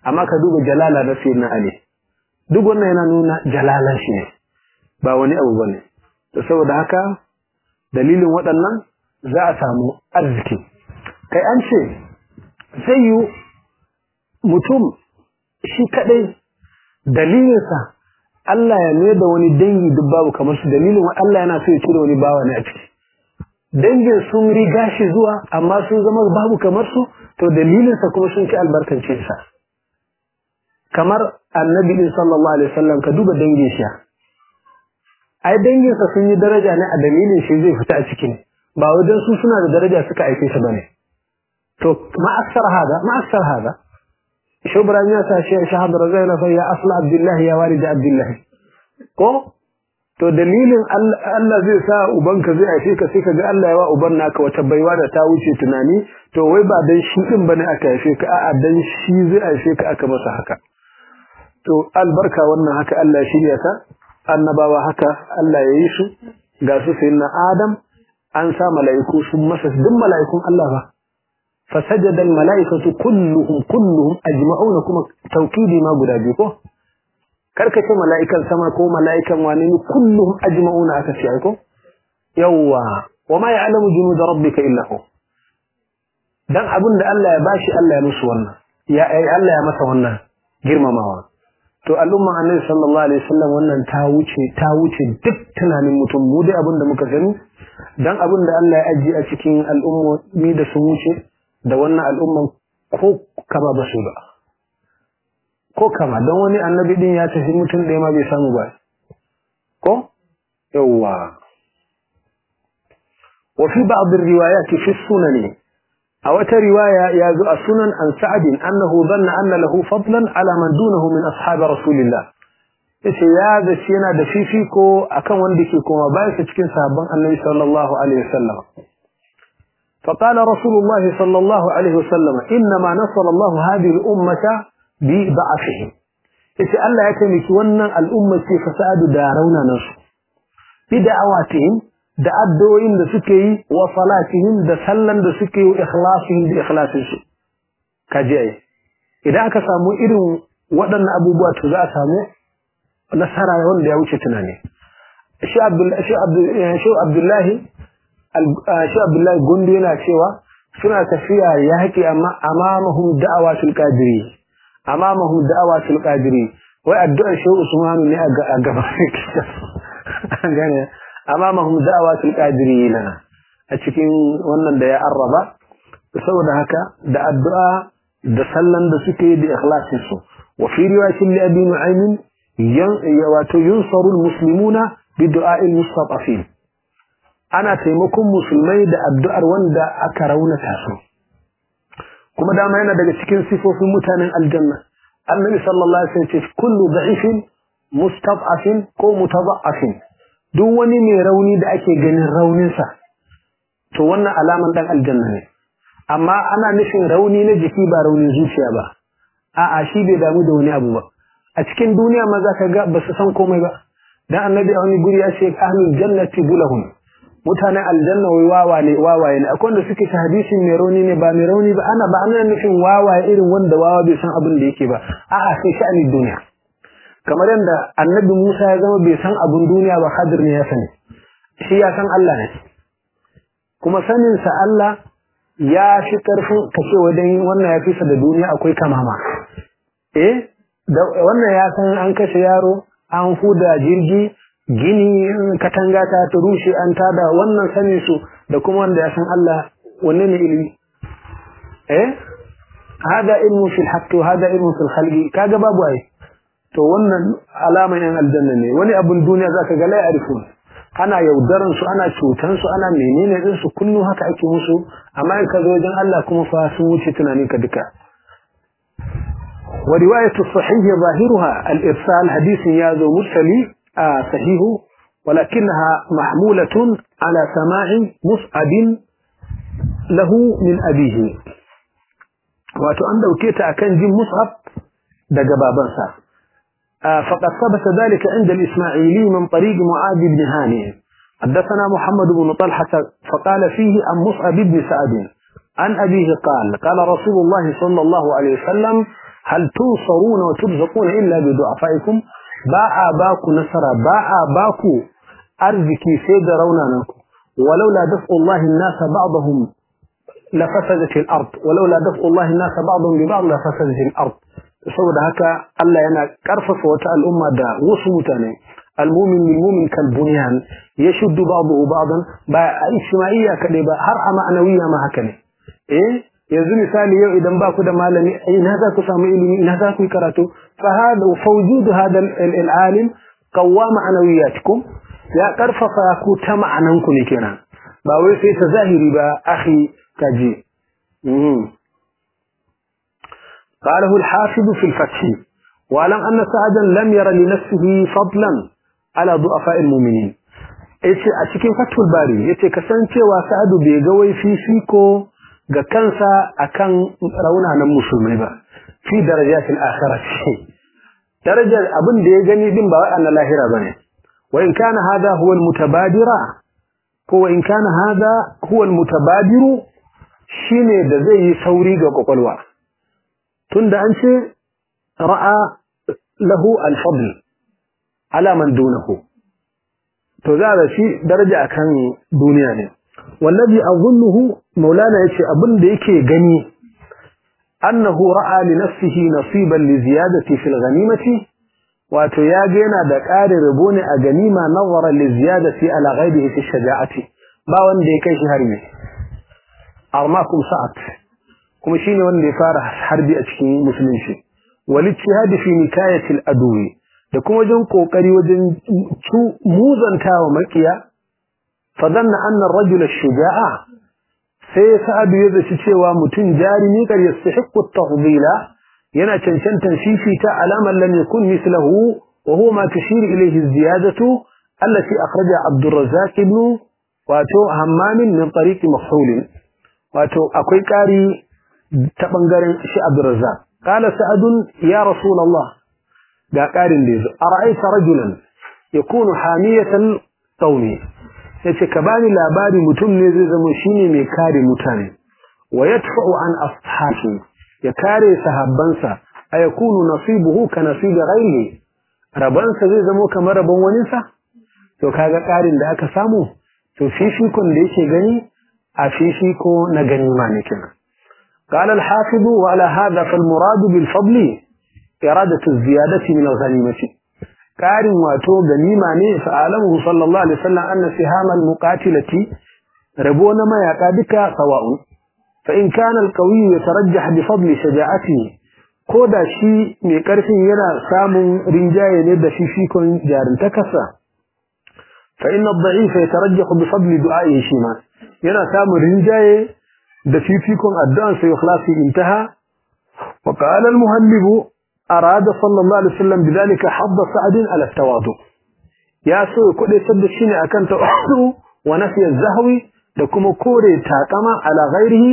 amma ka duba jalala da sayyidina Ali duk wannan yana nuna jalalan shi ne ba wani abu bane to saboda haka dalilin waɗannan za a samu arziki kai an ce sai yi mutum shi kadai dalilinsa Allah ya ne da wani dangi duk babu kamar su dalilin Allah yana so ya cire wani bawa ne a ciki dangin sun riga shi zuwa amma sun zama babu kamar su to dalilinsa kuma sun ci albarkance sa kamar annabi din sallallahu alaihi wasallam ka duba dangin shi ai dangin sa sun yi daraja ne a dalilin shi zai fita a cikin ba wajen su suna da daraja suka aike shi bane to ma aksar hada ma aksar hada shubran ya sa shi shahada zaina fa ya asla abdullah ya walid abdullah ko to dalilin Allah zai sa ubanka zai aike ka sai ka ga Allah ya wa uban naka wata baiwa da ta wuce tunani to wai ba dan shi din bane aka aike ka a'a dan shi zai aike ka aka masa haka to albarka wannan haka Allah ya shirya ta annabawa haka Allah ya yi su ga su sayyidina Adam an sa mala'iku sun masa duk mala'ikun Allah ba fasajada almala'ikatu kulluhum kulluhum ajma'una kuma tawkidi ma guda biyu ko karkace mala'ikan sama ko mala'ikan wani ne kulluhum ajma'una aka ce ko yawa wama ya'lamu junud rabbika illa hu dan abin da Allah ya bashi Allah ya musu wannan ya Allah ya masa wannan girmamawa to al'umman annabi sallallahu alaihi wasallam wannan ta wuce ta wuce duk tunanin mutum mu dai abin da muka sani dan abin da Allah ya ajiye a cikin al'ummomi da sun wuce da wannan al'umman ko kama ba su ba ko kama don wani annabi din ya tafi mutum ɗaya ma bai samu ba ko yawa wa fi ba'd ar-riwayat fi as-sunan a wata riwaya ya zo a sunan an sa'ad annahu dhanna anna lahu fadlan ala man dunahu min ashab rasulillah yace ya da shi yana da fifiko akan wanda ke kuma bayan sa cikin sahabban annabi sallallahu alaihi wasallam فقال رسول الله صلى الله عليه وسلم إنما نصر الله هذه الأمة بضعفهم إذا الله يتمك ونن الأمة فساد دارون نصر بدعواتهم دعدوين دسكي وصلاتهم دسلن دسكي وإخلاصهم بإخلاصهم كجاي إذا أكسامو إذن ودن أبو بوات فزاسامو نصر يوم ليوشي تناني شو عبد الله shi Abdullahi Gondo yana cewa suna tafiya yaki amma amamahum da'awatul qadiri amamahum da'awatul qadiri wai addu'ar Shehu Usman ne a gaba gane amamahum da'awatul qadiri lana a cikin wannan da ya arraba saboda haka da addu'a da sallan da suke da ikhlasin su wa fi riwayatin li abi nu'aym wato yunsaru almuslimuna bi du'a'il mustatafin ana taimakon musulmai da addu'ar wanda aka raunata su kuma dama yana daga cikin sifofin mutanen aljanna annabi sallallahu alaihi wasallam ce kullu da'ifin mustad'afin ko mutada'afin duk wani mai rauni da ake ganin raunin sa to wannan alaman dan aljanna ne amma ana nufin rauni na jiki ba raunin zuciya ba a'a shi bai damu da wani abu ba a cikin duniya ma zaka ga ba su san komai ba dan annabi a wani guri ya ce ahlul jannati bulahum mutanen aljanna wai wawaye wawaye ne akwai wanda suke ta hadisin mai rauni ne ba mai rauni ba ana ba ana nufin wawaye irin wanda wawa bai san abin da yake ba a'a sai sha'anin duniya kamar yadda annabi Musa ya zama bai san abin duniya ba Khadir ne ya sani shi ya san Allah ne kuma sanin sa Allah ya fi karfin kace wajen wannan ya fi sa da duniya akwai kamama eh wannan ya san an kashe yaro an huda jirgi gini katanga ta ta rushe an tada wannan sanin su da kuma wanda ya san Allah wanne ne ilimi eh hada ilmu fil haqq wa hada ilmu fil khalqi kaga babu ai to wannan alama yan aljanna ne wani abun duniya zaka ga la ya'rifu ana yaudaran su ana cutan su ana menene din su kullu haka ake musu amma in ka zo wajen Allah kuma fa sun wuce tunanin ka duka wa riwayatu sahih zahiruha al-irsal hadithin ya zo mursali آه صحيح ولكنها محمولة على سماع مصعب له من أبيه وتؤندو كيتا أكن جم مصعب دقبابنسا آه فقد ثبت ذلك عند الإسماعيلي من طريق معاذ بن هاني حدثنا محمد بن طلحة فقال فيه عن مصعب بن سعد عن أبيه قال قال رسول الله صلى الله عليه وسلم hal tunsaruna wa turzaquna illa bi du'afaikum ba a ba ku nasara ba a ba ku arziki sai da raunananku walaula daf'u Allah an-nas ba'dahum la fasadat al-ard walaula daf'u Allah an-nas ba'dahum bi ba'd la fasadat al-ard saboda haka Allah yana karfafa wata al'umma da wasu mutane المؤمن للمؤمن كالبنيان يشد بعضه بعضا با اجتماعيه كدai ba har a ma'anawiya ma haka ne eh yanzu misali yau idan ba ku da malami ina za ku samu ilimi ina za ku karatu fa hada fawjud hada al-alim qawama anawiyatkum ya karfafa ku ta ma'anan ku ne kenan ba wai sai ta zahiri ba akhi kaji قاله الحافظ في الفتح وعلم أن سعدا لم ير لنفسه فضلا على ضعفاء المؤمنين yace a cikin fathul bari yace kasancewa sa'adu bai ga wai fifiko ga kansa akan raunanan musulmai ba fi darajatil akhirah darajar abin da ya gani din ba wai an lahira bane wa in kana hada huwa almutabadira ko wa in kana hada huwa almutabadiru shine da zai yi sauri ga kokolwa tunda an ce ra'a lahu alfadl ala man dunahu to za da shi daraja akan duniya ne wallazi azunnuhu maulana yace abin da yake gani annahu ra'a li nafsihi nasiban li ziyadati fil ghanimati wato ya ga yana da ƙarin rabo ne a ganima nazara li ziyadati ala ghaibihi fi shaja'ati ba wanda ya kai shi harbi armakum sa'at kuma shine wanda ya fara harbi a cikin musulunci wal ijtihad fi nikayati al adwi da kuma wajen kokari wajen muzantawa makiya fadanna anna ar-rajula ash-shuja'a sai sa'adu ya zaci cewa mutum jarimi kar yastahiqqu at-tafdila yana cancantan fifita alaman lam yakun mislahu wa huwa ma tushir ilayhi az-ziyadatu allati akhraja Abd ar-Razzaq ibn wato Hammam min tariq Maf'ul wato akwai kari ta bangaren shi Abd ar-Razzaq qala sa'ad ya rasul Allah ga ƙarin da yazo ara'aita rajulan yakunu hamiyatan qawmi yace ka bani labari mutum ne zai zama shine mai kare mutane wa yadfa'u an ashabi ya kare sahabbansa ayakunu nasibuhu ka nasib ghayrihi rabansa zai zama kamar rabon wani sa to kaga ƙarin da aka samu to fifikon da yake gani a fifiko na ganima ne kenan قال الحافظ وعلى هذا فالمراد بالفضل إرادة الزيادة من الغنيمة كارم واتو غنيمة فعلمه صلى الله عليه وسلم أن سهام المقاتلة ربون ما يقابك سواء فإن كان القوي يترجح بفضل شجاعته كودا شيء ميكارفين ينا سام رنجاية ندى في فيكم جار تكسى فإن الضعيف يترجح بفضل دعائه شيما ينا سام رنجاية دا في فيكم الدان سيخلاصي انتهى وقال المهلب أراد صلى الله عليه وسلم بذلك حظ سعد على التواضع يا سوء كل سد الشيء أكن تأخذه ونفي الزهوي لكم كوري تاكما على غيره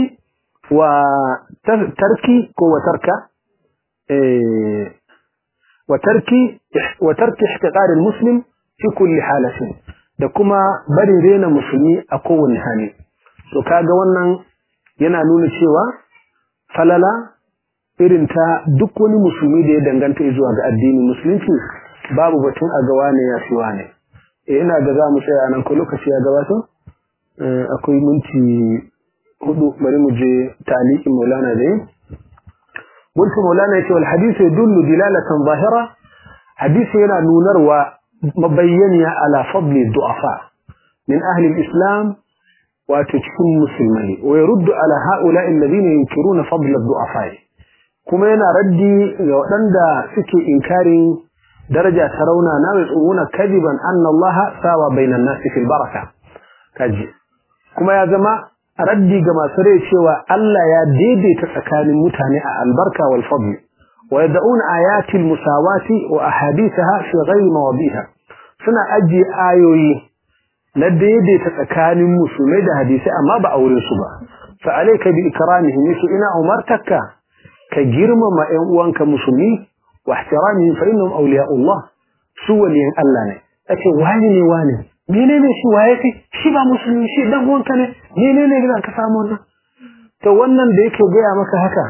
وتركي وترك إيه وتركي وترك احتقار المسلم في كل حالة لكما بري رينا مسلمي أقوى النهاني وكاغا wannan yana nuna cewa falala irin ta duk wani musulmi da ya danganta zuwa ga addinin musulunci babu batun a gawa ne ya fi wane eh ina ga za mu tsaya nan ko lokaci ya gabata akwai minti hudu bari mu je ta'liqin Maulana dai قلت مولانا يقول الحديث يدل دلالة ظاهرة حديث هنا نونروا مبينية على فضل الضعفاء من أهل الإسلام وتكون مسلمين ويرد على هؤلاء الذين ينكرون فضل الضعفاء كما ينا ردي وعند سكي إنكاري درجة ترونا ناوي كذبا أن الله ساوى بين الناس في البركة كجي كما يا جماعة ردي كما سري شوى ألا يا ديدي تسكان المتانع البركة والفضل ويدعون آيات المساواة وأحاديثها في غير مواضيها سنة أجي آيوي لديدي تسكان المسلمين حديثة أما بأولي صبا فعليك بإكرامهم يسو إنا أمرتك كجرم ما ينوانك مسلمين واحترامهم فإنهم أولياء الله سوى لهم ألاني أكي واني واني menene shi waye kai shi ba musulmi shi dan uwanka ne menene gidan ka samu wannan to wannan da yake gaya maka haka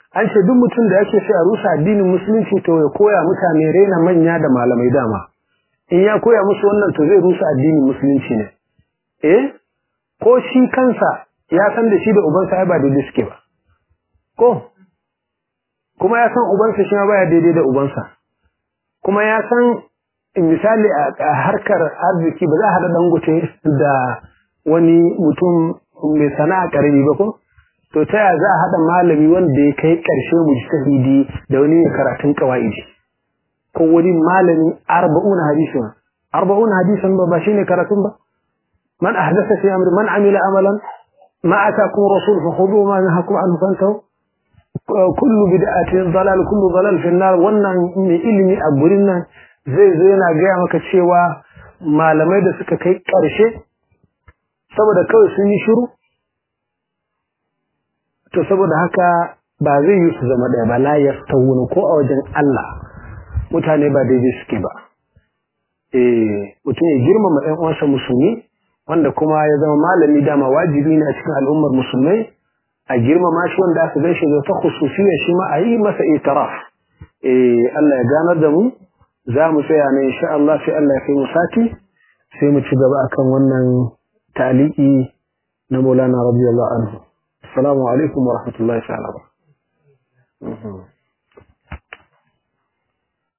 an ce duk mutum da yake sai a rusa addinin musulunci to ya koya mutane rena manya da malamai dama in ya koya musu wannan to zai rusa addinin musulunci ne eh ko shi kansa ya san da shi da ubansa ai ba daidai suke ba ko kuma ya san ubansa shi ma baya daidai da ubansa kuma ya san misali a harkar arziki ba za a haɗa dangote da wani mutum mai sana'a ƙarami ba ko to ta yaya za a haɗa malami wanda ya kai ƙarshe mujtahidi da wani mai karatun qawaidi ko wani malami arba'una hadisin arba'una hadisin ba ba shine karatun ba man ahdatha fi amri man amila amalan ma atakum rasul fa khudhu ma nahakum anhu fantahu kullu bid'atin dalal kullu dalal fi an-nar wannan mai ilimi a gurin nan zai zo yana ga maka cewa malamai da suka kai ƙarshe saboda kawai sun yi shiru to saboda haka ba zai yi su zama ɗaya ba la yastawuna ko a wajen Allah mutane ba daidai suke ba eh mutum ya girmama ɗan uwansa musulmi wanda kuma ya zama malami dama wajibi ne a cikin al'ummar musulmai a girmama shi wanda aka gaishe da ta khususiyya shi ma a yi masa itiraf eh Allah ya ganar da mu za mu tsaya ne insha Allah sai Allah ya kai mu sati sai mu ci gaba akan wannan ta'liqi na Maulana radiyallahu anhu assalamu alaikum wa rahmatullahi ta'ala.